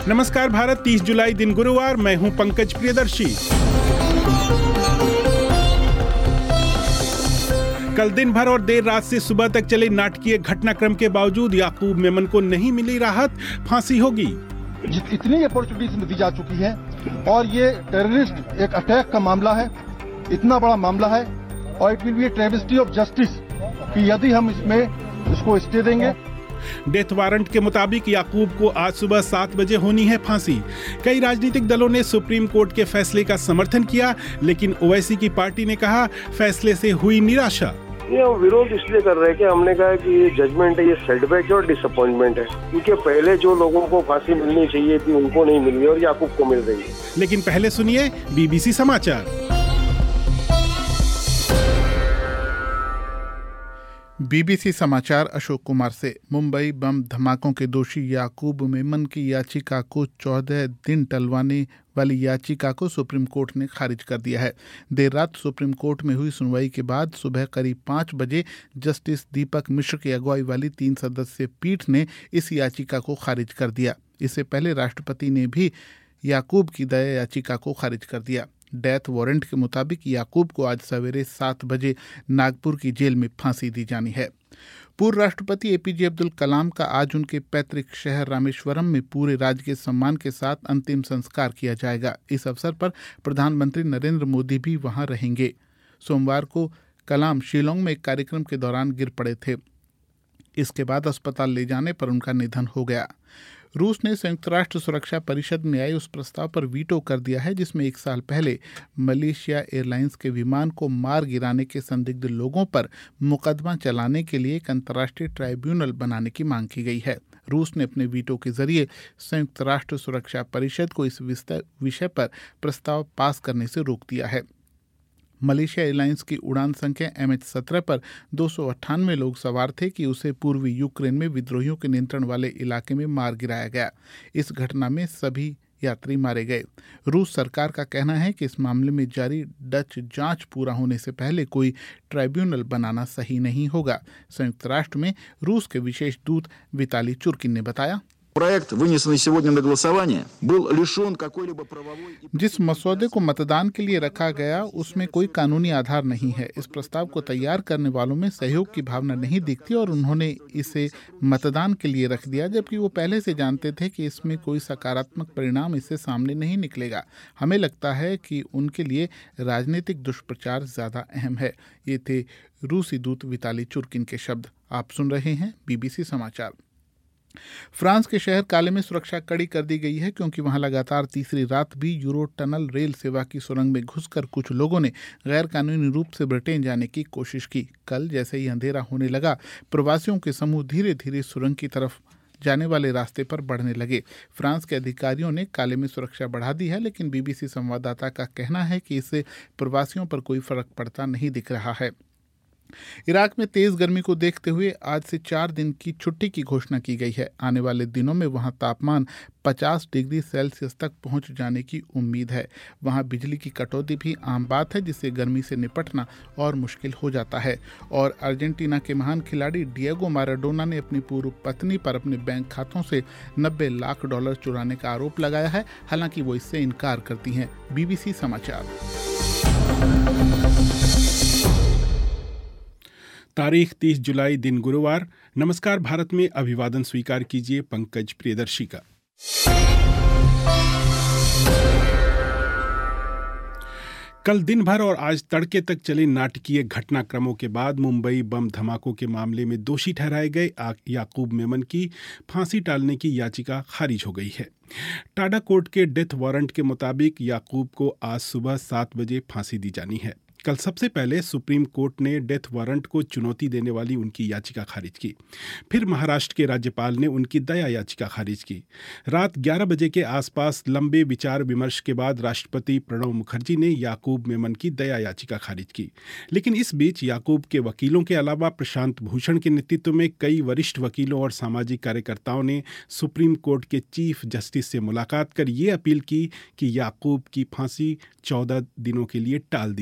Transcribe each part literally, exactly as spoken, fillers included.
नमस्कार भारत, तीस जुलाई दिन गुरुवार, मैं हूं पंकज प्रियदर्शी। कल दिन भर और देर रात से सुबह तक चले नाटकीय घटनाक्रम के बावजूद याकूब मेमन को नहीं मिली राहत, फांसी होगी। इतनी अपॉर्चुनिटीज दी जा चुकी है और ये टेररिस्ट एक अटैक का मामला है, इतना बड़ा मामला है और it will be a travesty of justice कि यदि हम इसमें इसको स्टे देंगे। डेथ वारंट के मुताबिक याकूब को आज सुबह सात बजे होनी है फांसी। कई राजनीतिक दलों ने सुप्रीम कोर्ट के फैसले का समर्थन किया, लेकिन ओवैसी की पार्टी ने कहा फैसले से हुई निराशा। ये हम विरोध इसलिए कर रहे हैं कि हमने कहा कि ये जजमेंट है, ये सेटबैक है और डिसअपॉइंटमेंट है, क्योंकि पहले जो लोगों को फांसी मिलनी चाहिए थी उनको नहीं मिल रही और याकूब को मिल रही है। लेकिन पहले सुनिए बीबीसी समाचार। बीबीसी समाचार अशोक कुमार से। मुंबई बम धमाकों के दोषी याकूब मेमन की याचिका को चौदह दिन टलवाने वाली याचिका को सुप्रीम कोर्ट ने खारिज कर दिया है। देर रात सुप्रीम कोर्ट में हुई सुनवाई के बाद सुबह करीब पाँच बजे जस्टिस दीपक मिश्र की अगुवाई वाली तीन सदस्यीय पीठ ने इस याचिका को खारिज कर दिया। इससे पहले राष्ट्रपति ने भी याकूब की दया याचिका को खारिज कर दिया। डेथ वारंट के मुताबिक याकूब को आज सवेरे सात बजे नागपुर की जेल में फांसी दी जानी है। पूर्व राष्ट्रपति एपीजे अब्दुल कलाम का आज उनके पैतृक शहर रामेश्वरम में पूरे राजकीय सम्मान के साथ अंतिम संस्कार किया जाएगा। इस अवसर पर प्रधानमंत्री नरेंद्र मोदी भी वहां रहेंगे। सोमवार को कलाम शिलोंग में एक कार्यक्रम के दौरान गिर पड़े थे। इसके बाद अस्पताल ले जाने पर उनका निधन हो गया। रूस ने संयुक्त राष्ट्र सुरक्षा परिषद में आए उस प्रस्ताव पर वीटो कर दिया है जिसमें एक साल पहले मलेशिया एयरलाइंस के विमान को मार गिराने के संदिग्ध लोगों पर मुकदमा चलाने के लिए एक अंतर्राष्ट्रीय ट्राइब्यूनल बनाने की मांग की गई है। रूस ने अपने वीटो के जरिए संयुक्त राष्ट्र सुरक्षा परिषद को इस विषय पर प्रस्ताव पास करने से रोक दिया है। मलेशिया एयरलाइंस की उड़ान संख्या एम एच सत्रह पर दो सौ अट्ठानवे लोग सवार थे कि उसे पूर्वी यूक्रेन में विद्रोहियों के नियंत्रण वाले इलाके में मार गिराया गया। इस घटना में सभी यात्री मारे गए। रूस सरकार का कहना है कि इस मामले में जारी डच जांच पूरा होने से पहले कोई ट्राइब्यूनल बनाना सही नहीं होगा। संयुक्त राष्ट्र में रूस के विशेष दूत विताली चुर्किन ने बताया, Проект, вынесенный сегодня на голосование, был лишен какой-либо правовой... जिस मसौदे को मतदान के लिए रखा गया उसमें कोई कानूनी आधार नहीं है। इस प्रस्ताव को तैयार करने वालों में सहयोग की भावना नहीं दिखती और उन्होंने इसे मतदान के लिए रख दिया, जबकि वो पहले से जानते थे कि इसमें कोई सकारात्मक परिणाम इससे सामने नहीं निकलेगा। हमें लगता है कि उनके लिए राजनीतिक दुष्प्रचार ज़्यादा अहम है। ये थे रूसी दूत विताली चुर्किन के शब्द। आप सुन रहे हैं बीबीसी समाचार। फ्रांस के शहर काले में सुरक्षा कड़ी कर दी गई है क्योंकि वहां लगातार तीसरी रात भी यूरो टनल रेल सेवा की सुरंग में घुसकर कुछ लोगों ने गैर कानूनी रूप से ब्रिटेन जाने की कोशिश की। कल जैसे ही अंधेरा होने लगा, प्रवासियों के समूह धीरे धीरे सुरंग की तरफ जाने वाले रास्ते पर बढ़ने लगे। फ्रांस के अधिकारियों ने काले में सुरक्षा बढ़ा दी है, लेकिन बीबीसी संवाददाता का कहना है कि इससे प्रवासियों पर कोई फर्क पड़ता नहीं दिख रहा है। इराक में तेज गर्मी को देखते हुए आज से चार दिन की छुट्टी की घोषणा की गई है। आने वाले दिनों में वहां तापमान पचास डिग्री सेल्सियस तक पहुंच जाने की उम्मीद है। वहां बिजली की कटौती भी आम बात है, जिससे गर्मी से निपटना और मुश्किल हो जाता है। और अर्जेंटीना के महान खिलाड़ी डिएगो माराडोना ने अपनी पूर्व पत्नी पर अपने बैंक खातों से नब्बे लाख डॉलर चुराने का आरोप लगाया है। हालांकि वो इससे इनकार करती हैं। बीबीसी समाचार। तारीख तीस जुलाई दिन गुरुवार। नमस्कार भारत में अभिवादन स्वीकार कीजिए पंकज प्रियदर्शी का। कल दिन भर और आज तड़के तक चले नाटकीय घटनाक्रमों के बाद मुंबई बम धमाकों के मामले में दोषी ठहराए गए याकूब मेमन की फांसी टालने की याचिका खारिज हो गई है। टाडा कोर्ट के डेथ वारंट के मुताबिक याकूब को आज सुबह सात बजे फांसी दी जानी है। कल सबसे पहले सुप्रीम कोर्ट ने डेथ वारंट को चुनौती देने वाली उनकी याचिका खारिज की। फिर महाराष्ट्र के राज्यपाल ने उनकी दया याचिका खारिज की। रात ग्यारह बजे के आसपास लंबे विचार विमर्श के बाद राष्ट्रपति प्रणब मुखर्जी ने याकूब मेमन की दया याचिका खारिज की। लेकिन इस बीच याकूब के वकीलों के अलावा प्रशांत भूषण के नेतृत्व में कई वरिष्ठ वकीलों और सामाजिक कार्यकर्ताओं ने सुप्रीम कोर्ट के चीफ जस्टिस से मुलाकात कर ये अपील की कि याकूब की फांसी चौदह दिनों के लिए टाल दी जानी चाहिए।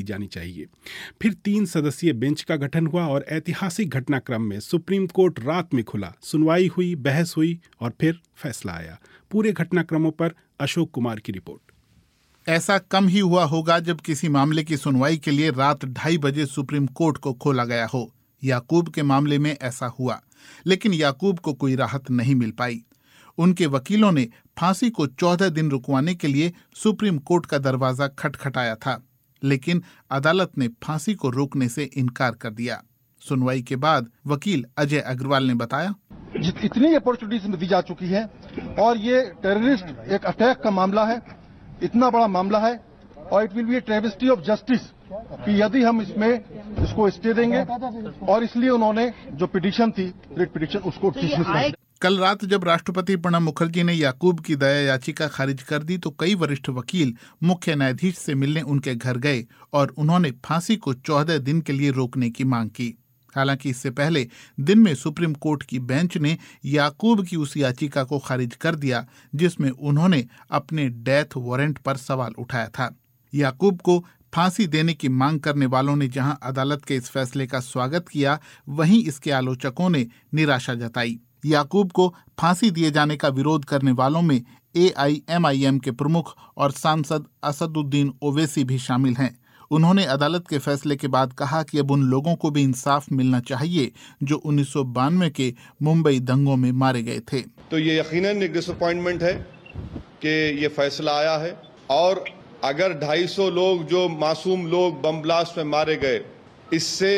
चाहिए। फिर तीन सदस्यीय बेंच का गठन हुआ और ऐतिहासिक घटनाक्रम में सुप्रीम कोर्ट रात में खुला। सुनवाई हुई, बहस हुई और फिर फैसला आया। पूरे घटनाक्रमों पर अशोक कुमार की रिपोर्ट। ऐसा कम ही हुआ होगा जब किसी मामले की सुनवाई के लिए रात ढाई बजे सुप्रीम कोर्ट को खोला गया हो। याकूब के मामले में ऐसा हुआ, लेकिन याकूब को कोई राहत नहीं मिल पाई। उनके वकीलों ने फांसी को चौदह दिन रुकवाने के लिए सुप्रीम कोर्ट का दरवाजा खटखटाया था, लेकिन अदालत ने फांसी को रोकने से इनकार कर दिया। सुनवाई के बाद वकील अजय अग्रवाल ने बताया, इतनी अपॉर्चुनिटीज दी जा चुकी है और ये टेररिस्ट एक अटैक का मामला है, इतना बड़ा मामला है और it will be a travesty of justice कि यदि हम इसमें इसको स्टे देंगे, और इसलिए उन्होंने जो पिटीशन थी, रिट पिटीशन, उसको डिसमिस कर। कल रात जब राष्ट्रपति प्रणब मुखर्जी ने याकूब की दया याचिका खारिज कर दी तो कई वरिष्ठ वकील मुख्य न्यायाधीश से मिलने उनके घर गए और उन्होंने फांसी को चौदह दिन के लिए रोकने की मांग की। हालांकि इससे पहले दिन में सुप्रीम कोर्ट की बेंच ने याकूब की उस याचिका को खारिज कर दिया जिसमें उन्होंने अपने डेथ वारंट पर सवाल उठाया था। याकूब को फांसी देने की मांग करने वालों ने जहां अदालत के इस फैसले का स्वागत किया, वहीं इसके आलोचकों ने निराशा जताई। याकूब को फांसी दिए जाने का विरोध करने वालों में ए आई एम आई एम के प्रमुख और सांसद असदुद्दीन ओवैसी भी शामिल हैं। उन्होंने अदालत के फैसले के बाद कहा कि अब उन लोगों को भी इंसाफ मिलना चाहिए जो उन्नीस सौ बानवे के मुंबई दंगों में मारे गए थे। तो ये यकीनन एक डिसअपॉइंटमेंट है कि ये फैसला आया है, और अगर ढाई सौ लोग जो मासूम लोग बम ब्लास्ट में मारे गए, इससे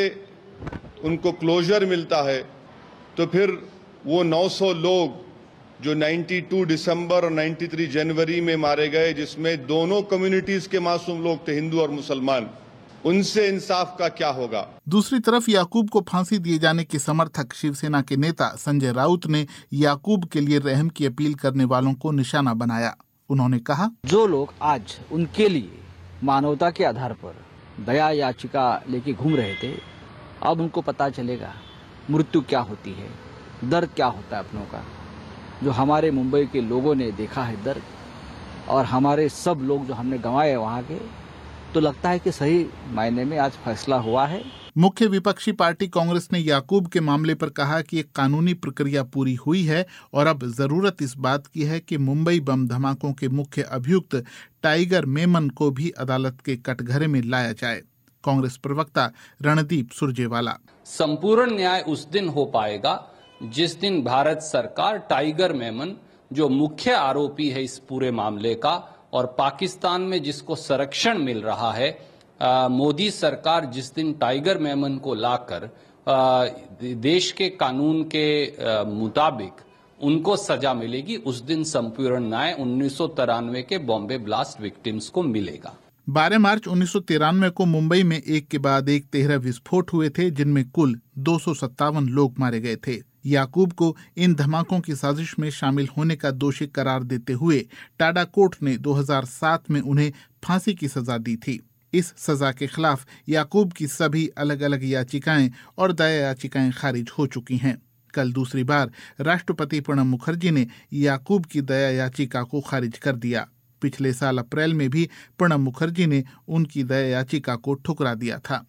उनको क्लोजर मिलता है, तो फिर वो नौ सौ लोग जो बानवे दिसंबर और तिरानवे जनवरी में मारे गए, जिसमें दोनों कम्युनिटीज के मासूम लोग थे, हिंदू और मुसलमान, उनसे इंसाफ का क्या होगा। दूसरी तरफ याकूब को फांसी दिए जाने के समर्थक शिवसेना के नेता संजय राउत ने याकूब के लिए रहम की अपील करने वालों को निशाना बनाया। उन्होंने कहा, जो लोग आज उनके लिए मानवता के आधार पर दया याचिका लेके घूम रहे थे, अब उनको पता चलेगा मृत्यु क्या होती है, दर्द क्या होता है अपनों का। जो हमारे मुंबई के लोगों ने देखा है दर्द, और हमारे सब लोग जो हमने गंवाए वहाँ के, तो लगता है कि सही मायने में आज फैसला हुआ है। मुख्य विपक्षी पार्टी कांग्रेस ने याकूब के मामले पर कहा कि एक कानूनी प्रक्रिया पूरी हुई है और अब जरूरत इस बात की है कि मुंबई बम धमाकों के मुख्य अभियुक्त टाइगर मेमन को भी अदालत के कटघरे में लाया जाए। कांग्रेस प्रवक्ता रणदीप सुरजेवाला, संपूर्ण न्याय उस दिन हो पाएगा जिस दिन भारत सरकार टाइगर मेमन, जो मुख्य आरोपी है इस पूरे मामले का और पाकिस्तान में जिसको संरक्षण मिल रहा है, आ, मोदी सरकार जिस दिन टाइगर मेमन को लाकर आ, देश के कानून के आ, मुताबिक उनको सजा मिलेगी, उस दिन संपूर्ण न्याय उन्नीस सौ तिरानवे के बॉम्बे ब्लास्ट विक्टिम्स को मिलेगा। बारह मार्च उन्नीस सौ तिरानवे को मुंबई में एक के बाद एक तेरह विस्फोट हुए थे, जिनमें कुल दो सौ सत्तावन लोग मारे गए थे। याकूब को इन धमाकों की साजिश में शामिल होने का दोषी करार देते हुए टाडा कोर्ट ने दो हज़ार सात में उन्हें फांसी की सजा दी थी। इस सजा के खिलाफ याकूब की सभी अलग अलग याचिकाएं और दया याचिकाएं खारिज हो चुकी हैं। कल दूसरी बार राष्ट्रपति प्रणब मुखर्जी ने याकूब की दया याचिका को खारिज कर दिया। पिछले साल अप्रैल में भी प्रणब मुखर्जी ने उनकी दया याचिका को ठुकरा दिया था।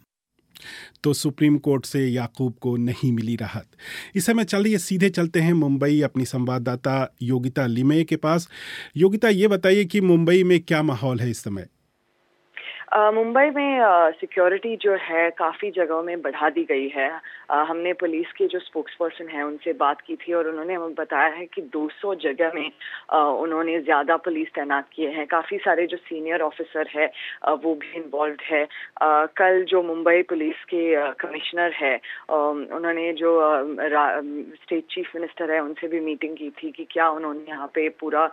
तो सुप्रीम कोर्ट से याकूब को नहीं मिली राहत। इस समय चलिए सीधे चलते हैं मुंबई अपनी संवाददाता योगिता लिमये के पास। योगिता, ये बताइए कि मुंबई में क्या माहौल है इस समय? मुंबई में सिक्योरिटी जो है काफ़ी जगहों में बढ़ा दी गई है। आ, हमने पुलिस के जो स्पोक्स पर्सन हैं उनसे बात की थी और उन्होंने हमें बताया है कि दो सौ जगह में आ, उन्होंने ज़्यादा पुलिस तैनात किए हैं। काफ़ी सारे जो सीनियर ऑफिसर है आ, वो भी इन्वॉल्व है। आ, कल जो मुंबई पुलिस के कमिश्नर है आ, उन्होंने जो स्टेट चीफ मिनिस्टर है उनसे भी मीटिंग की थी कि क्या उन्होंने यहाँ पे पूरा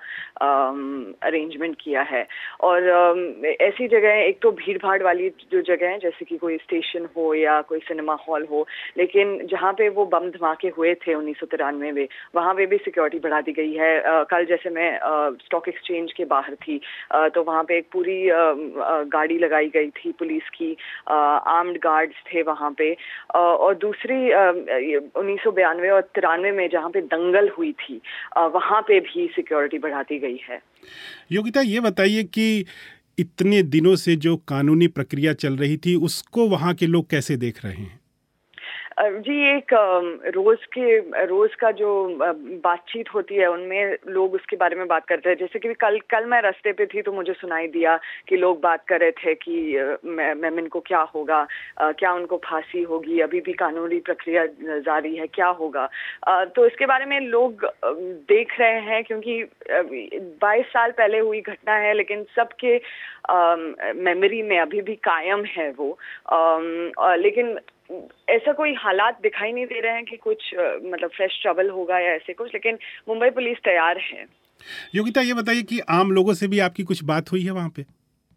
अरेंजमेंट किया है। और आ, ऐसी जगह, एक तो भीड़ भाड़ वाली जो जगह है जैसे कि कोई स्टेशन हो या कोई सिनेमा हॉल हो, लेकिन जहाँ पे वो बम धमाके हुए थे उन्नीस सौ तिरानवे में, वहाँ पे भी सिक्योरिटी बढ़ा दी गई है। आ, कल जैसे मैं स्टॉक एक्सचेंज के बाहर थी आ, तो वहाँ पे एक पूरी आ, आ, गाड़ी लगाई गई थी पुलिस की, आर्म्ड गार्ड्स थे वहाँ पे। आ, और दूसरी उन्नीस सौ बयानवे और तिरानवे में जहाँ पे दंगल हुई थी आ, वहाँ पे भी सिक्योरिटी बढ़ा दी गई है। योगिता, ये बताइए कि इतने दिनों से जो कानूनी प्रक्रिया चल रही थी उसको वहाँ के लोग कैसे देख रहे हैं? जी, एक रोज के रोज का जो बातचीत होती है उनमें लोग उसके बारे में बात करते हैं। जैसे कि कल कल मैं रास्ते पे थी तो मुझे सुनाई दिया कि लोग बात कर रहे थे कि मेमन को क्या होगा, क्या उनको फांसी होगी, अभी भी कानूनी प्रक्रिया जारी है, क्या होगा। तो इसके बारे में लोग देख रहे हैं क्योंकि बाईस साल पहले हुई घटना है, लेकिन सबके मेमोरी में अभी भी कायम है वो। आ, लेकिन ऐसा कोई हालात दिखाई नहीं दे रहे हैं कि कुछ मतलब फ्रेश ट्रबल होगा या ऐसे कुछ, लेकिन मुंबई पुलिस तैयार है। योगिता, ये बताइए कि आम लोगों से भी आपकी कुछ बात हुई है वहाँ पे?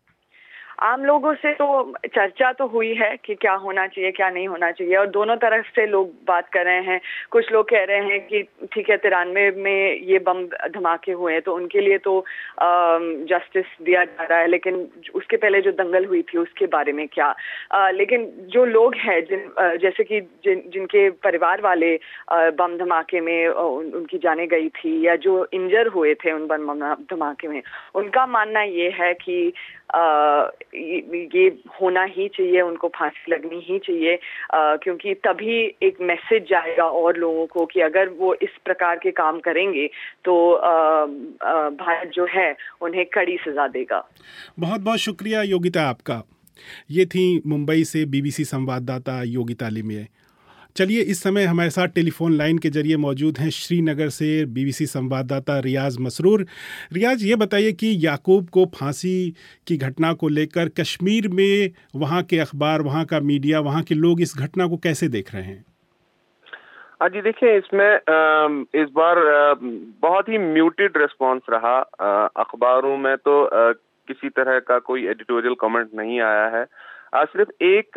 आम लोगों से तो चर्चा तो हुई है कि क्या होना चाहिए, क्या नहीं होना चाहिए, और दोनों तरफ से लोग बात कर रहे हैं। कुछ लोग कह रहे हैं कि ठीक है, तिरानवे में ये बम धमाके हुए हैं तो उनके लिए तो जस्टिस दिया जा रहा है, लेकिन उसके पहले जो दंगल हुई थी उसके बारे में क्या। आ, लेकिन जो लोग हैं जिन जैसे कि जिन जिनके परिवार वाले बम धमाके में उन, उनकी जाने गई थी या जो इंजर हुए थे उन बम धमाके में, उनका मानना ये है कि आ, ये होना ही चाहिए, उनको फांसी लगनी ही चाहिए, आ, क्योंकि तभी एक मैसेज जाएगा और लोगों को कि अगर वो इस प्रकार के काम करेंगे तो भारत जो है उन्हें कड़ी सजा देगा। बहुत बहुत शुक्रिया योगिता आपका। ये थी मुंबई से बीबीसी संवाददाता योगिता लिमये। चलिए, इस समय हमारे साथ टेलीफोन लाइन के जरिए मौजूद हैं श्रीनगर से बीबीसी संवाददाता रियाज मसरूर। रियाज, ये बताइए कि याकूब को फांसी की घटना को लेकर कश्मीर में वहाँ के अखबार, वहाँ का मीडिया, वहाँ के लोग इस घटना को कैसे देख रहे हैं? हाँ जी, देखिए, इसमें इस बार बहुत ही म्यूटेड रिस्पॉन्स रहा। अखबारों में तो किसी तरह का कोई एडिटोरियल कमेंट नहीं आया है। आज सिर्फ एक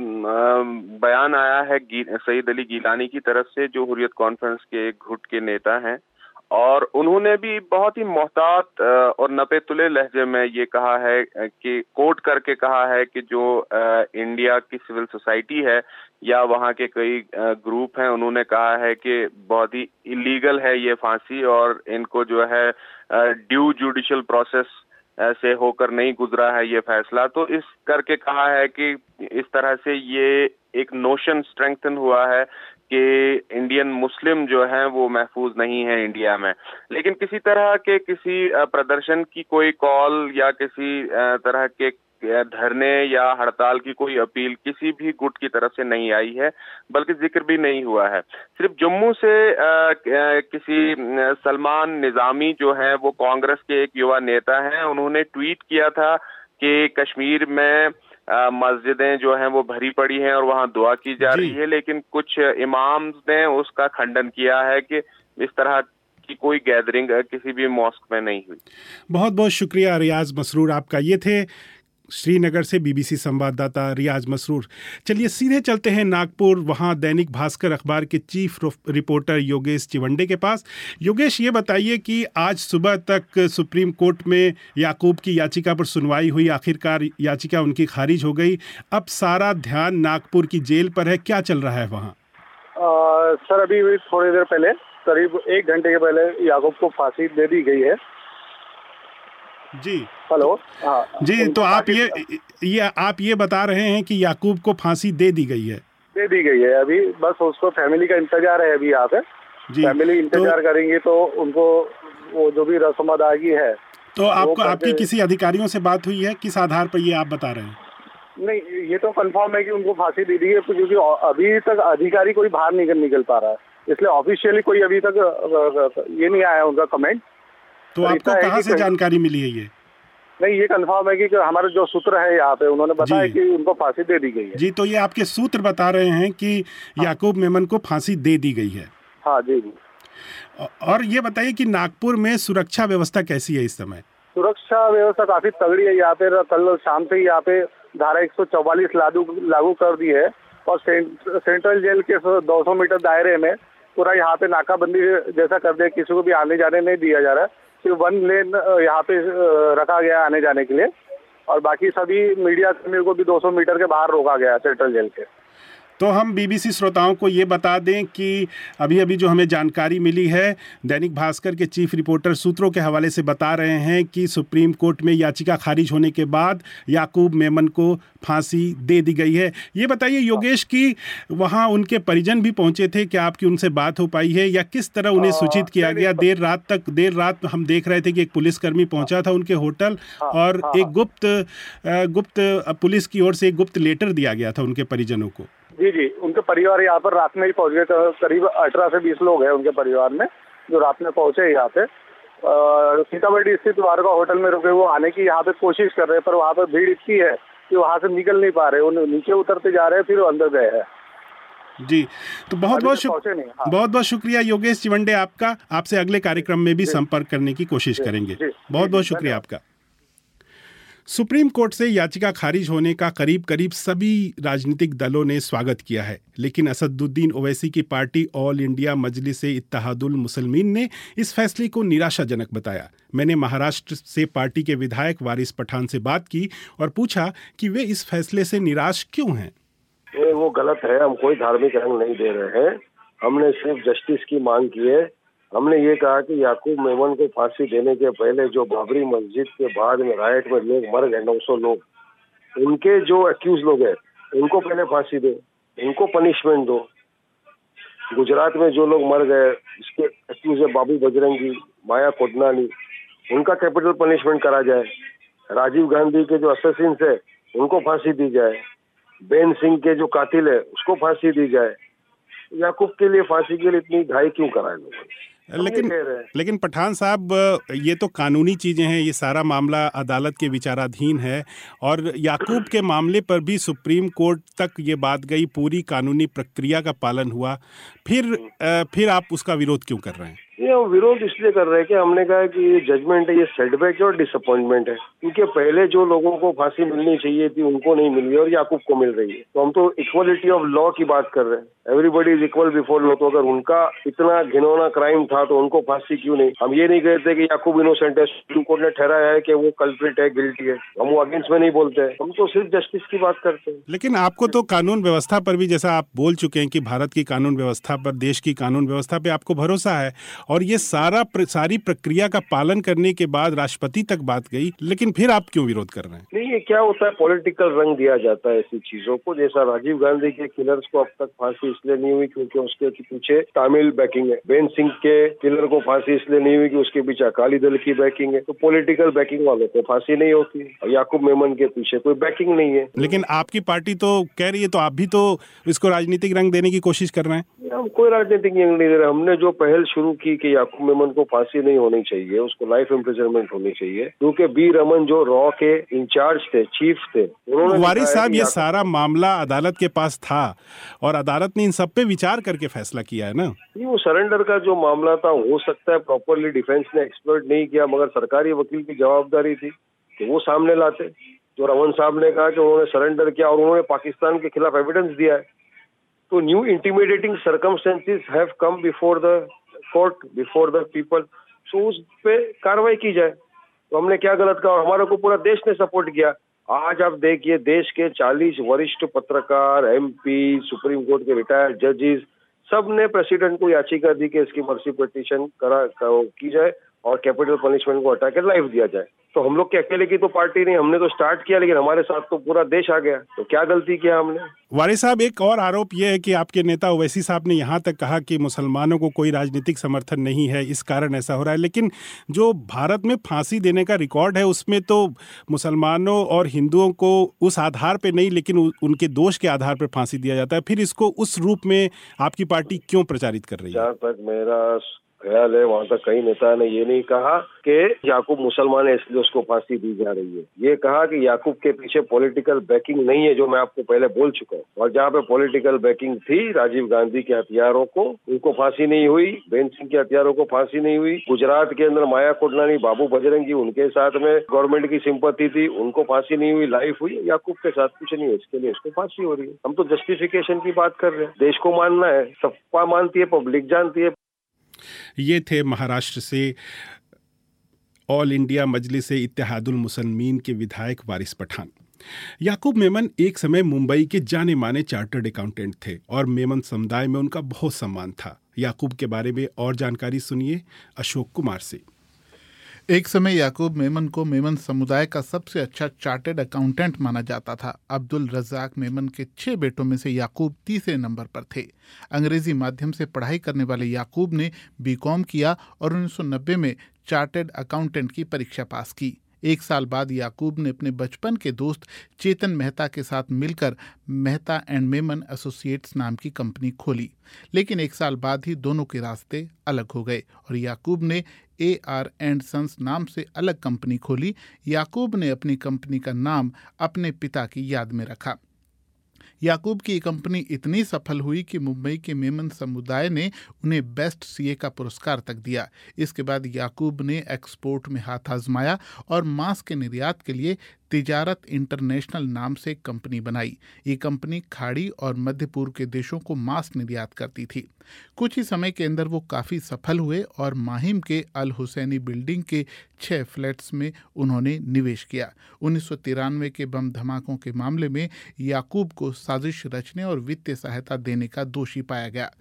बयान आया है सईद अली गिलानी की तरफ से, जो हुर्रियत कॉन्फ्रेंस के एक गुट के नेता हैं, और उन्होंने भी बहुत ही मोहतात और नपे तुले लहजे में ये कहा है कि कोट करके कहा है कि जो इंडिया की सिविल सोसाइटी है या वहाँ के कई ग्रुप हैं, उन्होंने कहा है कि बहुत ही इलीगल है ये फांसी और इनको जो है ड्यू जुडिशियल प्रोसेस से होकर नहीं गुजरा है ये फैसला। तो इस करके कहा है कि इस तरह से ये एक नोशन स्ट्रेंथन हुआ है कि इंडियन मुस्लिम जो हैं वो महफूज नहीं है इंडिया में। लेकिन किसी तरह के किसी प्रदर्शन की कोई कॉल या किसी तरह के धरने या हड़ताल की कोई अपील किसी भी गुट की तरफ से नहीं आई है, बल्कि जिक्र भी नहीं हुआ है। सिर्फ जम्मू से आ, किसी सलमान निजामी जो है वो कांग्रेस के एक युवा नेता हैं, उन्होंने ट्वीट किया था कि कश्मीर में मस्जिदें जो हैं वो भरी पड़ी हैं और वहाँ दुआ की जा रही है, लेकिन कुछ इमाम्स ने उसका खंडन किया है कि इस तरह की कोई गैदरिंग किसी भी मॉस्क में नहीं हुई। बहुत बहुत शुक्रिया रियाज मसरूर आपका। ये थे श्रीनगर से बीबीसी संवाददाता रियाज मसरूर। चलिए सीधे चलते हैं नागपुर, वहाँ दैनिक भास्कर अखबार के चीफ रिपोर्टर योगेश चिवंडे के पास। योगेश, ये बताइए कि आज सुबह तक सुप्रीम कोर्ट में याकूब की याचिका पर सुनवाई हुई, आखिरकार याचिका उनकी खारिज हो गई। अब सारा ध्यान नागपुर की जेल पर है, क्या चल रहा है वहाँ? सर, अभी थोड़ी देर पहले, करीब एक घंटे के पहले याकूब को फांसी दे दी गई है। जी हेलो। हाँ जी, तो आप ये ये आप ये बता रहे हैं कि याकूब को फांसी दे दी गई है? दे दी गई है। अभी बस उसको फैमिली का इंतजार है। अभी यहाँ पे फैमिली इंतजार तो, करेंगे तो उनको वो जो भी रस्म अदायगी है। तो आपको आपकी किसी अधिकारियों से बात हुई है? किस आधार पर ये आप बता रहे हैं? नहीं, ये तो कंफर्म है कि उनको फांसी दे दी है, क्योंकि अभी तक अधिकारी कोई बाहर निकल निकल पा रहा है, इसलिए ऑफिशियली कोई अभी तक ये नहीं आया उनका कमेंट। तो आपको कहाँ से जानकारी मिली है ये? नहीं, ये कंफर्म है कि हमारे जो सूत्र है यहाँ पे, उन्होंने बताया कि उनको फांसी दे दी गई है। जी, तो ये आपके सूत्र बता रहे हैं कि हाँ। याकूब मेमन को फांसी दे दी गई है? हाँ जी जी। और ये बताइए कि नागपुर में सुरक्षा व्यवस्था कैसी है इस समय? सुरक्षा व्यवस्था काफी तगड़ी है यहाँ पे। कल शाम से ही यहाँ पे धारा एक सौ चौवालीस लागू लागू कर दी है और सेंट्रल जेल के दो सौ मीटर दायरे में पूरा यहाँ पे नाकाबंदी जैसा कर दिया, किसी को भी आने जाने नहीं दिया जा रहा है। सिर्फ वन लेन यहाँ पे रखा गया आने जाने के लिए, और बाकी सभी मीडिया कर्मियों को भी दो सौ मीटर के बाहर रोका गया सेंट्रल जेल के। तो हम बीबीसी श्रोताओं को ये बता दें कि अभी अभी जो हमें जानकारी मिली है, दैनिक भास्कर के चीफ रिपोर्टर सूत्रों के हवाले से बता रहे हैं कि सुप्रीम कोर्ट में याचिका खारिज होने के बाद याकूब मेमन को फांसी दे दी गई है। ये बताइए योगेश कि वहाँ उनके परिजन भी पहुंचे थे, क्या आपकी उनसे बात हो पाई है या किस तरह उन्हें सूचित किया गया? देर रात तक देर रात हम देख रहे थे कि एक पुलिसकर्मी पहुंचा था उनके होटल और एक गुप्त गुप्त पुलिस की ओर से एक गुप्त लेटर दिया गया था उनके परिजनों को। जी जी, उनके परिवार यहाँ पर रात में ही पहुंच गए। करीब अठारह से बीस लोग हैं उनके परिवार में जो रात में पहुंचे यहाँ पे। सीतामढ़ी स्थित वारगा होटल में रुके, वो आने की यहाँ पे कोशिश कर रहे हैं, पर वहाँ पर भीड़ इतनी है कि वहाँ से निकल नहीं पा रहे। उन्हें नीचे उतरते जा रहे हैं, फिर वो अंदर गए हैं। जी, तो बहुत बहुत शुक्रिया हाँ। बहुत बहुत शुक्रिया योगेश चिवंडे आपका। आपसे अगले कार्यक्रम में भी संपर्क करने की कोशिश करेंगे। बहुत बहुत शुक्रिया आपका। सुप्रीम कोर्ट से याचिका खारिज होने का करीब करीब सभी राजनीतिक दलों ने स्वागत किया है, लेकिन असदुद्दीन ओवैसी की party all India Majlis-e Ittehadul Muslimeen ने इस फैसले को निराशाजनक बताया। मैंने महाराष्ट्र से पार्टी के विधायक वारिस पठान से बात की और पूछा कि वे इस फैसले से निराश क्यों हैं। ये वो गलत है, हम कोई धार्मिक रंग नहीं दे रहे हैं। हमने सिर्फ जस्टिस की मांग की है। हमने ये कहा कि याकूब मेमन को फांसी देने के पहले जो बाबरी मस्जिद के बाद में राइट में लोग मर गए, नौ सौ लोग, उनके जो एक्यूज लोग हैं उनको पहले फांसी दो, उनको पनिशमेंट दो। गुजरात में जो लोग मर गए, इसके एक्यूज है बाबू बजरंगी, माया कोडनानी, उनका कैपिटल पनिशमेंट करा जाए। राजीव गांधी के जो असैसिन्स है उनको फांसी दी जाए। बेन सिंह के जो कातिल है उसको फांसी दी जाए। याकूब के लिए फांसी के लिए इतनी घाई क्यों कराए लोगों ने? लेकिन लेकिन पठान साहब, ये तो कानूनी चीज़ें हैं, ये सारा मामला अदालत के विचाराधीन है और याकूब के मामले पर भी सुप्रीम कोर्ट तक ये बात गई, पूरी कानूनी प्रक्रिया का पालन हुआ, फिर फिर आप उसका विरोध क्यों कर रहे हैं? ये हम विरोध इसलिए कर रहे हैं कि हमने कहा कि ये जजमेंट है, ये सेटबैक और डिसअपॉइंटमेंट है, क्योंकि पहले जो लोगों को फांसी मिलनी चाहिए थी उनको नहीं मिल रही और याकूब को मिल रही है। तो हम तो इक्वलिटी ऑफ लॉ की बात कर रहे हैं, everybody is equal before law. तो अगर उनका इतना घिनौना क्राइम था तो उनको फांसी क्यों नहीं? हम ये नहीं कहते कि याकूब इनोसेंट है, सुप्रीम कोर्ट ने ठहराया है कि वो कल्प्रिट है, गिल्टी है, हम वो अगेंस्ट में नहीं बोलते हैं, हम तो सिर्फ जस्टिस की बात करते हैं। लेकिन आपको तो कानून व्यवस्था पर भी, जैसा आप बोल चुके हैं कि भारत की कानून व्यवस्था पर, देश की कानून व्यवस्था पे आपको भरोसा है और ये सारा सारी प्रक्रिया का पालन करने के बाद राष्ट्रपति तक बात गई, लेकिन फिर आप क्यों विरोध कर रहे हैं? नहीं, ये क्या होता है, पॉलिटिकल रंग दिया जाता है ऐसी चीजों को। जैसा राजीव गांधी के किलर्स को अब तक फांसी इसलिए नहीं हुई क्योंकि उसके पीछे तमिल बैकिंग है। बेन सिंह के किलर को फांसी इसलिए नहीं हुई कि उसके पीछे अकाली दल की बैकिंग है। तो पॉलिटिकल बैकिंग वालों को फांसी नहीं होती और याकूब मेमन के पीछे कोई बैकिंग नहीं है। लेकिन आपकी पार्टी तो कह रही है, तो आप भी तो इसको राजनीतिक रंग देने की कोशिश कर रहे हैं। हम कोई राजनीतिक रंग नहीं दे रहे। हमने जो पहल शुरू की कि याकूब मेमन को फांसी नहीं होनी चाहिए, उसको लाइफ इम्प्रिजनमेंट होनी चाहिए, क्योंकि बी रमन जो रॉ के इंचार्ज थे, चीफ थे, उन्होंने वारिस साहब ये सारा मामला अदालत के पास था और अदालत ने इन सब पे विचार करके फैसला किया है ना। ये वो सरेंडर का जो मामला था, हो सकता है प्रॉपरली डिफेंस ने एक्सप्लोइट नहीं किया, मगर सरकारी वकील की जवाबदारी थी तो वो सामने लाते। जो रमन साहब ने कहा कि उन्होंने सरेंडर किया और उन्होंने पाकिस्तान के खिलाफ एविडेंस दिया है, तो new intimidating circumstances have come before the court, before the people, so उस पे कार्रवाई की जाए। तो हमने क्या गलत कहा? हमारे को पूरा देश ने सपोर्ट किया। आज आप देखिए, देश के चालीस वरिष्ठ पत्रकार, एमपी, सुप्रीम कोर्ट के रिटायर्ड जजेस, सब ने प्रेसिडेंट को याचिका दी कि इसकी मर्सी पिटीशन करा की जाए और कैपिटल पनिशमेंट को हटा के लाइफ दिया जाए। तो हम लोग के अकेले की तो पार्टी नहीं, हमने तो स्टार्ट किया, लेकिन हमारे साथ तो पूरा देश आ गया। तो क्या गलती किया हमने? वारिस साहब, एक और आरोप यह है कि आपके नेता ओवैसी साहब ने यहाँ तक कहा कि मुसलमानों को कोई राजनीतिक समर्थन नहीं है, इस कारण ऐसा हो रहा है। लेकिन जो भारत में फांसी देने का रिकॉर्ड है उसमें तो मुसलमानों और हिंदुओं को उस आधार पे नहीं, लेकिन उनके दोष के आधार पर फांसी दिया जाता है। फिर इसको उस रूप में आपकी पार्टी क्यों प्रचारित कर रही है? जहाँ तक मेरा ख्याल है, वहाँ तक कई नेता ने ये नहीं कहा कि याकूब मुसलमान है इसलिए उसको फांसी दी जा रही है। ये कहा कि याकूब के पीछे पॉलिटिकल बैकिंग नहीं है, जो मैं आपको पहले बोल चुका हूँ। और जहाँ पे पॉलिटिकल बैकिंग थी, राजीव गांधी के हथियारों को, उनको फांसी नहीं हुई। बेन सिंह के हथियारों को फांसी नहीं हुई। गुजरात के अंदर माया कोडनानी, बाबू बजरंगी, उनके साथ में गवर्नमेंट की सिंपैथी थी, उनको फांसी नहीं हुई, लाइफ हुई। याकूब के साथ कुछ नहीं है, इसके लिए उसको फांसी हो रही है। हम तो जस्टिफिकेशन की बात कर रहे हैं। देश को मानना है, सबका मानती है, पब्लिक जानती है। ये थे महाराष्ट्र से ऑल इंडिया मजलिस-ए इत्तेहादुल मुसलमीन के विधायक वारिस पठान। याकूब मेमन एक समय मुंबई के जाने माने चार्टर्ड अकाउंटेंट थे और मेमन समुदाय में उनका बहुत सम्मान था। याकूब के बारे में और जानकारी सुनिए अशोक कुमार से। एक समय याकूब मेमन को मेमन समुदाय का सबसे अच्छा चार्टर्ड अकाउंटेंट माना जाता था। अब्दुल रज़ाक मेमन के छह बेटों में से याकूब तीसरे नंबर पर थे। अंग्रेजी माध्यम से पढ़ाई करने वाले याकूब ने बीकॉम किया और उन्नीस सौ नब्बे में चार्टर्ड अकाउंटेंट की परीक्षा पास की। एक साल बाद याकूब ने अपने बचपन के दोस्त चेतन मेहता के साथ मिलकर मेहता एंड मेमन एसोसिएट्स नाम की कंपनी खोली, लेकिन एक साल बाद ही दोनों के रास्ते अलग हो गए और याकूब ने ए आर एंड सन्स नाम से अलग कंपनी खोली। याकूब ने अपनी कंपनी का नाम अपने पिता की याद में रखा। याकूब की कंपनी इतनी सफल हुई कि मुंबई के मेमन समुदाय ने उन्हें बेस्ट सीए का पुरस्कार तक दिया। इसके बाद याकूब ने एक्सपोर्ट में हाथ आजमाया और मांस के निर्यात के लिए तिजारत इंटरनेशनल नाम से कंपनी बनाई। ये कंपनी खाड़ी और मध्य पूर्व के देशों को मांस निर्यात करती थी। कुछ ही समय के अंदर वो काफ़ी सफल हुए और माहिम के अल हुसैनी बिल्डिंग के छह फ्लैट्स में उन्होंने निवेश किया। उन्नीस सौ तिरानवे के बम धमाकों के मामले में याकूब को साजिश रचने और वित्तीय सहायता देने का दोषी पाया गया।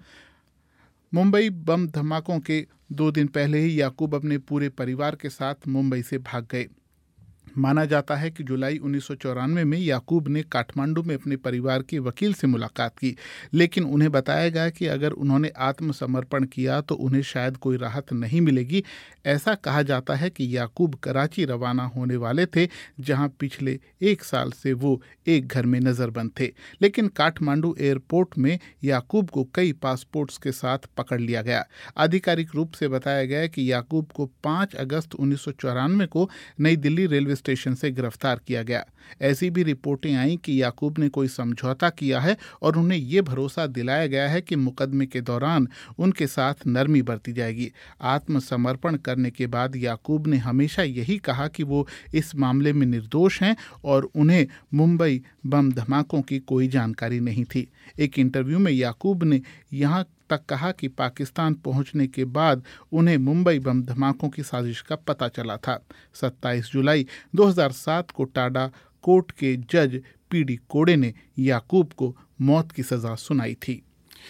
मुंबई बम धमाकों के दो दिन पहले ही याकूब अपने पूरे परिवार के साथ मुंबई से भाग गए। माना जाता है कि जुलाई उन्नीस सौ चौरानवे में याकूब ने काठमांडू में अपने परिवार के वकील से मुलाकात की, लेकिन उन्हें बताया गया कि अगर उन्होंने आत्मसमर्पण किया तो उन्हें शायद कोई राहत नहीं मिलेगी। ऐसा कहा जाता है कि याकूब कराची रवाना होने वाले थे, जहां पिछले एक साल से वो एक घर में नज़रबंद थे, लेकिन काठमांडू एयरपोर्ट में याकूब को कई पासपोर्ट्स के साथ पकड़ लिया गया। आधिकारिक रूप से बताया गया कि याकूब को पाँच अगस्त उन्नीस सौ चौरानवे को नई दिल्ली रेलवे स्टेशन से गिरफ्तार किया गया। ऐसी भी रिपोर्टें आई कि याकूब ने कोई समझौता किया है और उन्हें ये भरोसा दिलाया गया है कि मुकदमे के दौरान उनके साथ नरमी बरती जाएगी। आत्मसमर्पण करने के बाद याकूब ने हमेशा यही कहा कि वो इस मामले में निर्दोष हैं और उन्हें मुंबई बम धमाकों की कोई जानकारी नहीं थी। एक इंटरव्यू में याकूब ने यहाँ तक कहा कि पाकिस्तान पहुंचने के बाद उन्हें मुंबई बम धमाकों की साजिश का पता चला था। सत्ताईस जुलाई दो हज़ार सात को टाडा कोर्ट के जज पी डी कोड़े ने याकूब को मौत की सजा सुनाई थी।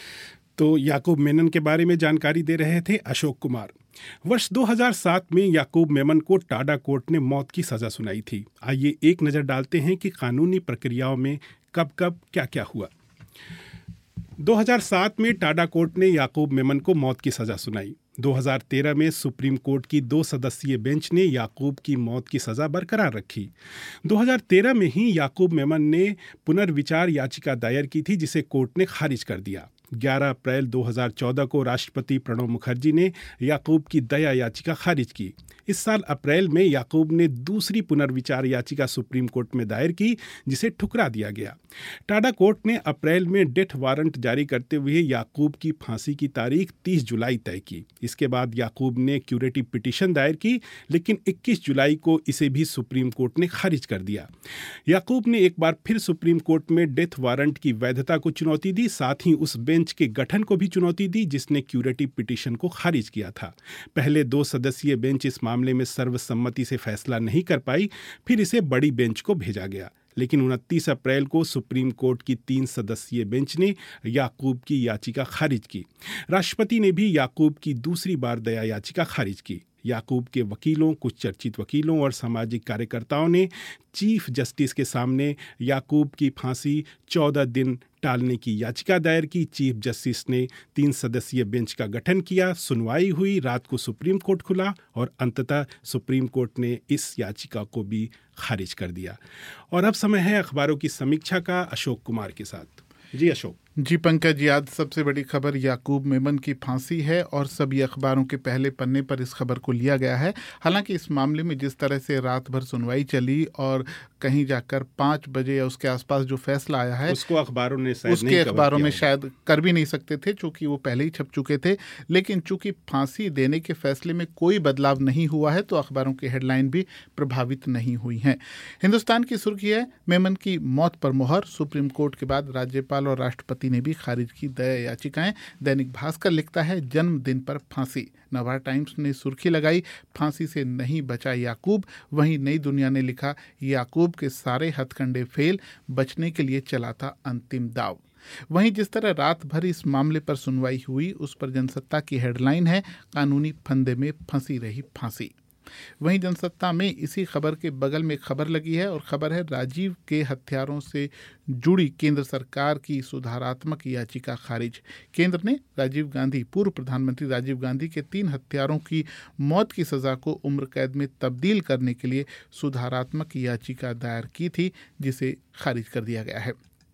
तो याकूब मेनन के बारे में जानकारी दे रहे थे अशोक कुमार। वर्ष दो हज़ार सात में याकूब मेमन को टाडा कोर्ट ने मौत की सजा सुनाई थी। आइए एक नज़र डालते हैं कि कानूनी प्रक्रियाओं में कब कब क्या क्या हुआ। दो हज़ार सात में टाडा कोर्ट ने याकूब मेमन को मौत की सज़ा सुनाई। दो हज़ार तेरह में सुप्रीम कोर्ट की दो सदस्यीय बेंच ने याकूब की मौत की सज़ा बरकरार रखी। दो हज़ार तेरह में ही याकूब मेमन ने पुनर्विचार याचिका दायर की थी, जिसे कोर्ट ने खारिज कर दिया। ग्यारह अप्रैल दो हज़ार चौदह को राष्ट्रपति प्रणब मुखर्जी ने याकूब की दया याचिका खारिज की। इस साल अप्रैल में याकूब ने दूसरी पुनर्विचार याचिका सुप्रीम कोर्ट में दायर की, जिसे ठुकरा दिया गया। टाडा कोर्ट ने अप्रैल में डेथ वारंट जारी करते हुए याकूब की फांसी की तारीख तीस जुलाई तय की। इसके बाद याकूब ने क्यूरेटिव पिटीशन दायर की, लेकिन इक्कीस जुलाई को इसे भी सुप्रीम कोर्ट ने खारिज कर दिया। याकूब ने एक बार फिर सुप्रीम कोर्ट में डेथ वारंट की वैधता को चुनौती दी, साथ ही उस बेंच के गठन को भी चुनौती दी जिसने क्यूरेटिव पिटीशन को खारिज किया था। पहले दो सदस्यीय बेंच इस मामले में सर्वसम्मति से फैसला नहीं कर पाई, फिर इसे बड़ी बेंच को भेजा गया, लेकिन उनतीस अप्रैल को सुप्रीम कोर्ट की तीन सदस्यीय बेंच ने याकूब की याचिका खारिज की। राष्ट्रपति ने भी याकूब की दूसरी बार दया याचिका खारिज की। याकूब के वकीलों, कुछ चर्चित वकीलों और सामाजिक कार्यकर्ताओं ने चीफ जस्टिस के सामने याकूब की फांसी चौदह दिन टालने की याचिका दायर की। चीफ जस्टिस ने तीन सदस्यीय बेंच का गठन किया, सुनवाई हुई, रात को सुप्रीम कोर्ट खुला और अंततः सुप्रीम कोर्ट ने इस याचिका को भी खारिज कर दिया। और अब समय है अखबारों की समीक्षा का अशोक कुमार के साथ। जी अशोक। जी पंकज जी, आज सबसे बड़ी खबर याकूब मेमन की फांसी है और सभी अखबारों के पहले पन्ने पर इस खबर को लिया गया है। हालांकि इस मामले में जिस तरह से रात भर सुनवाई चली और कहीं जाकर पाँच बजे या उसके आसपास जो फैसला आया है उसको अखबारों ने शायद उसके अखबारों में शायद कर भी नहीं सकते थे, चूंकि वो पहले ही छप चुके थे। लेकिन चूंकि फांसी देने के फैसले में कोई बदलाव नहीं हुआ है तो अखबारों की हेडलाइन भी प्रभावित नहीं हुई हैं। हिंदुस्तान की सुर्खी है, मेमन की मौत पर मुहर, सुप्रीम कोर्ट के बाद राज्यपाल और राष्ट्रपति राष्ट्रपति ने भी खारिज की दया याचिकाएं। दैनिक भास्कर लिखता है जन्मदिन पर फांसी। नवभारत टाइम्स ने सुर्खी लगाई फांसी से नहीं बचा याकूब। वहीं नई दुनिया ने लिखा याकूब के सारे हथकंडे फेल, बचने के लिए चला था अंतिम दाव। वहीं जिस तरह रात भर इस मामले पर सुनवाई हुई उस पर जनसत्ता की हेडलाइन है कानूनी फंदे में फंसी रही फांसी। वहीं जनसत्ता में इसी खबर के बगल में खबर लगी है और खबर है राजीव के हत्यारों से जुड़ी केंद्र सरकार की सुधारात्मक याचिका खारिज। केंद्र ने राजीव गांधी पूर्व प्रधानमंत्री राजीव गांधी के तीन हत्यारों की मौत की सजा को उम्र कैद में तब्दील करने के लिए सुधारात्मक याचिका दायर की थी, जिसे खारिज कर दिया गया है।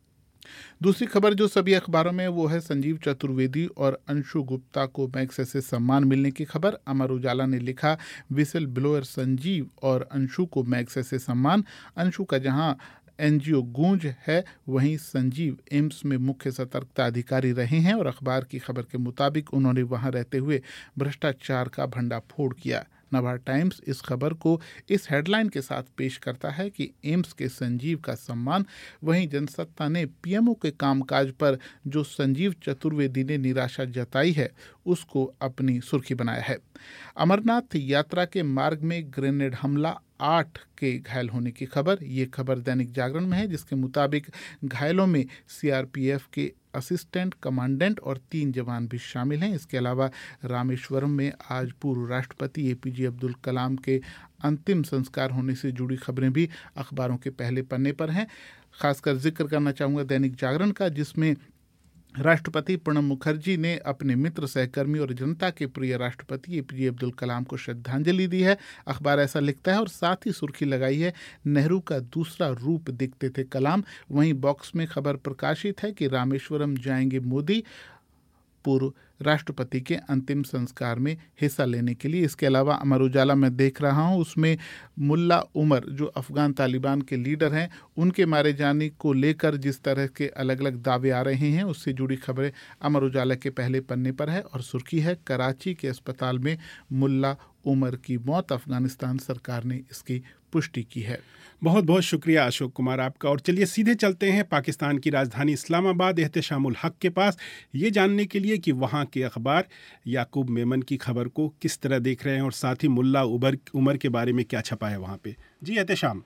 दूसरी खबर जो सभी अखबारों में वो है संजीव चतुर्वेदी और अंशु गुप्ता को मैग्सेसे सम्मान मिलने की खबर। अमर उजाला ने लिखा विसल ब्लोअर संजीव और अंशु को मैग्सेसे सम्मान। अंशु का जहां एनजीओ गूंज है वहीं संजीव एम्स में मुख्य सतर्कता अधिकारी रहे हैं और अखबार की खबर के मुताबिक उन्होंने वहां रहते हुए भ्रष्टाचार का भंडाफोड़ किया। नवभारत टाइम्स इस खबर को इस हेडलाइन के साथ पेश करता है कि एम्स के संजीव का सम्मान। वहीं जनसत्ता ने पीएमओ के कामकाज पर जो संजीव चतुर्वेदी ने निराशा जताई है उसको अपनी सुर्खी बनाया है। अमरनाथ यात्रा के मार्ग में ग्रेनेड हमला, आठ के घायल होने की खबर। ये खबर दैनिक जागरण में है जिसके मुताबिक घायलों में सीआरपीएफ के असिस्टेंट कमांडेंट और तीन जवान भी शामिल हैं। इसके अलावा रामेश्वरम में आज पूर्व राष्ट्रपति एपीजे अब्दुल कलाम के अंतिम संस्कार होने से जुड़ी खबरें भी अखबारों के पहले पन्ने पर हैं। खासकर जिक्र करना चाहूँगा दैनिक जागरण का, जिसमें राष्ट्रपति प्रणब मुखर्जी ने अपने मित्र, सहकर्मी और जनता के प्रिय राष्ट्रपति एपीजे अब्दुल कलाम को श्रद्धांजलि दी है। अखबार ऐसा लिखता है और साथ ही सुर्खी लगाई है नेहरू का दूसरा रूप दिखते थे कलाम। वहीं बॉक्स में खबर प्रकाशित है कि रामेश्वरम जाएंगे मोदी पूर्व राष्ट्रपति के अंतिम संस्कार में हिस्सा लेने के लिए। इसके अलावा अमर उजाला में देख रहा हूं उसमें मुल्ला उमर जो अफगान तालिबान के लीडर हैं उनके मारे जाने को लेकर जिस तरह के अलग अलग दावे आ रहे हैं उससे जुड़ी खबरें अमर उजाला के पहले पन्ने पर है और सुर्खी है कराची के अस्पताल में मुल्ला उमर की मौत, अफगानिस्तान सरकार ने इसकी पुष्टि की है। बहुत बहुत शुक्रिया अशोक कुमार आपका। और चलिए सीधे चलते हैं पाकिस्तान की राजधानी इस्लामाबाद एहतेशामुल हक के पास, ये जानने के लिए कि वहाँ के अखबार याकूब मेमन की खबर को किस तरह देख रहे हैं और साथ ही मुल्ला उबर उमर के बारे में क्या छपा है वहाँ पे। जी एहतेशाम।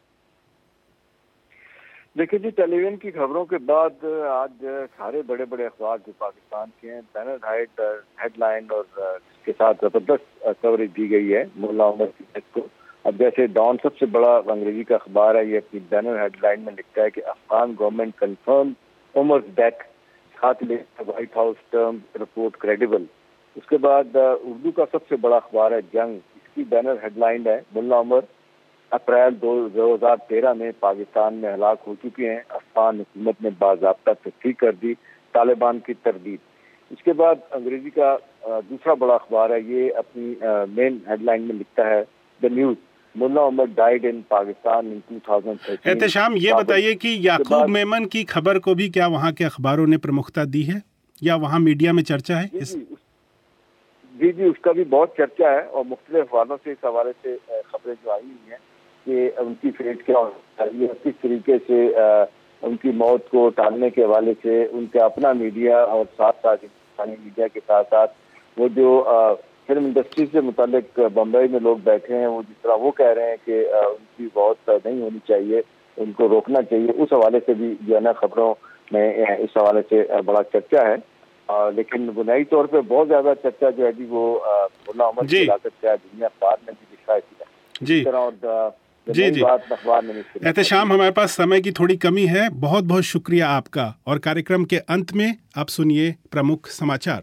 देखिए जी, टेलीविजन की खबरों के बाद आज सारे बड़े बड़े अखबार जो पाकिस्तान के हैं बैनर हाइट हेडलाइन और इसके साथ जबरदस्त कवरेज दी गई है मुल्ला उमर की डेथ को। अब जैसे डॉन सबसे बड़ा अंग्रेजी का अखबार है, ये अपनी बैनर हेडलाइन में लिखता है कि Afghan government confirm Omar death, साथ ही White House term report credible. उसके बाद उर्दू का सबसे बड़ा अखबार है जंग, इसकी बैनर हेडलाइन है मुल्ला उमर अप्रैल दो हजार तेरह में पाकिस्तान में हलाक हो चुके हैं, अफगान हुकूमत ने बाज़ाब्ता तस्दीक कर दी, तालिबान की तरदीद। इसके बाद अंग्रेजी का दूसरा बड़ा अखबार है, ये अपनी मेन हेडलाइन में लिखता है the news Mullah Omar died in Pakistan in दो हज़ार तेरह। एहतेशाम, ये बताइए कि याकूब मेमन की खबर को भी क्या वहाँ के अखबारों ने प्रमुखता दी है या वहाँ मीडिया में चर्चा है? जी, इस... जी जी उसका भी बहुत चर्चा है और मुख्तलिफ अखबारों से इस हवाले से खबरें जो आई हुई हैं कि उनकी फेट क्या होती है, किस तरीके से आ, उनकी मौत को टालने के हवाले से उनका अपना मीडिया और साथ साथ हिंदुस्तानी मीडिया के साथ साथ वो जो आ, फिल्म इंडस्ट्री से मुतालिक बम्बई में लोग बैठे हैं, वो जिस तरह वो कह रहे हैं कि आ, उनकी मौत नहीं होनी चाहिए, उनको रोकना चाहिए, उस हवाले से भी जो है ना खबरों में इस हवाले से बड़ा चर्चा है। आ, लेकिन बुनियादी तौर पे बहुत ज्यादा चर्चा जो है जी वो मुल्ला उमर की हिलाकत का दुनिया अखबार में भी लिखा है जी जी जी एहतेशाम, हमारे पास समय की थोड़ी कमी है, बहुत बहुत शुक्रिया आपका। और कार्यक्रम के अंत में आप सुनिए प्रमुख समाचार।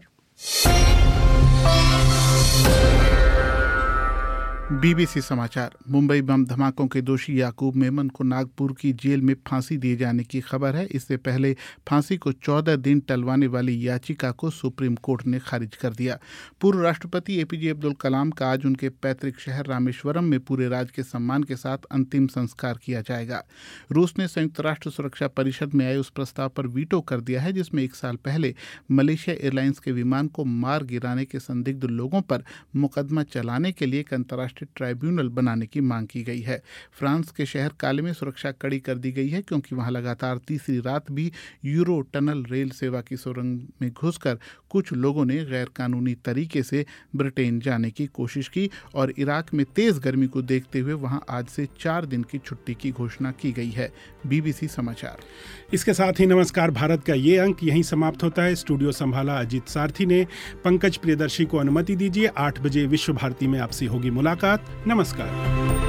बीबीसी समाचार। मुंबई बम धमाकों के दोषी याकूब मेमन को नागपुर की जेल में फांसी दिए जाने की खबर है। इससे पहले फांसी को चौदह दिन टलवाने वाली याचिका को सुप्रीम कोर्ट ने खारिज कर दिया। पूर्व राष्ट्रपति एपीजे अब्दुल कलाम का आज उनके पैतृक शहर रामेश्वरम में पूरे राज के सम्मान के साथ अंतिम संस्कार किया जाएगा। रूस ने संयुक्त राष्ट्र सुरक्षा परिषद में आए उस प्रस्ताव पर वीटो कर दिया है जिसमें एक साल पहले मलेशिया एयरलाइंस के विमान को मार गिराने के संदिग्ध लोगों पर मुकदमा चलाने के लिए एक अंतर्राष्ट्रीय अंतर्राष्ट्रीय ट्राइब्यूनल बनाने की मांग की गई है। फ्रांस के शहर काले में सुरक्षा कड़ी कर दी गई है क्योंकि वहां लगातार तीसरी रात भी यूरो टनल रेल सेवा की सुरंग में घुसकर कुछ लोगों ने गैर कानूनी तरीके से ब्रिटेन जाने की कोशिश की और इराक में तेज गर्मी को देखते हुए वहां आज से चार दिन की छुट्टी की घोषणा की गई है। बीबीसी समाचार। इसके साथ ही नमस्कार भारत का ये अंक यहीं समाप्त होता है। स्टूडियो संभाला अजीत सारथी ने। पंकज प्रियदर्शी को अनुमति दीजिए। आठ बजे विश्व भारती में आपसे होगी मुलाकात। नमस्कार।